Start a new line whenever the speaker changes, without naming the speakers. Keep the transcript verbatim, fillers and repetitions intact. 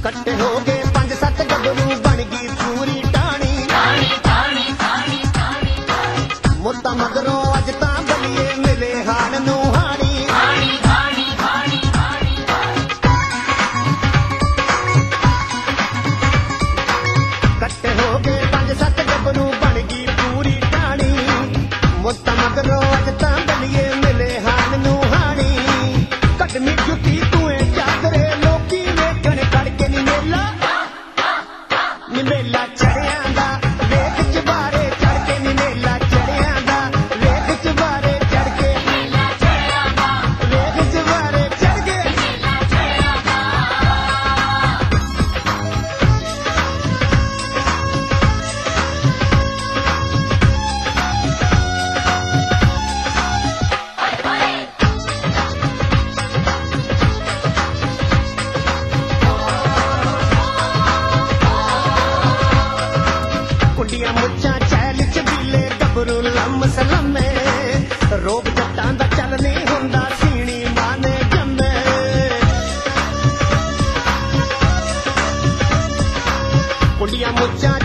ਕੱਟੇ ਹੋ ਗਏ ਪੰਜ ਸੱਤ ਗੱਭਰੂ ਬਣ ਗਈ ਪੂਰੀ ਟਾਣੀ ਮੁੱਤਾ ਮਗਰੋਂ ਅੱਜ ਤਾਂ ਬਲੀਏ ਮਿਲੇ ਹਾਣ ਨੂੰ ਹਾਣੀ ਕੱਟੇ ਹੋ ਗਏ ਪੰਜ ਸੱਤ ਗੱਭਰੂ ਬਣ ਗਈ ਪੂਰੀ ਟਾਣੀ ਮੁੱਤਾ ਮਗਰੋਂ ਅੱਜ ਤਾਂ ਬਲੀਏ ਮਿਲੇ ਹਾਣ ਨੂੰ ਹਾਣੀ ਕੱਢਮੀ ਜੁੱਤੀ ਤੂੰ ਏ ਚਾਦਰੇ ਲੋਕੀ ਵੇਖਣ ਕਰਕੇ ਨੀ ਮੇਲਾ ਨੀ ਮੇਲਾ ਚੜਿਆਂ ਦਾ ਵੇਖ ਚਬਾਰੇ ਚੜ ਕੇ ਨੀ ਮੇਲਾ ਚੜਿਆਂ ਦਾ ਵੇਖ ਚਬਾਰੇ ਚੜ ਕੇ ਮੇਲਾ ਚੜਿਆਂ ਦਾ ਵੇਖ ਚਬਾਰੇ ਚੜ ਕੇ ਮੇਲਾ ਚੜਿਆਂ ਦਾ ਕੁੰਡੀਆਂ ਮੁੱਛਾਂ ਚੈਲ ਚਬੀਲੇ ਗੱਭਰੂ ਲੰਮ ਸਲਮੇ ਰੋਗ ਜੱਟਾਂ ਦਾ ਚੱਲ ਨਹੀਂ ਹੁੰਦਾ ਸੀਣੀ ਮਾਨੇ ਜੰਮੇ ਕੁੰਡੀਆਂ ਮੁੱਛਾਂ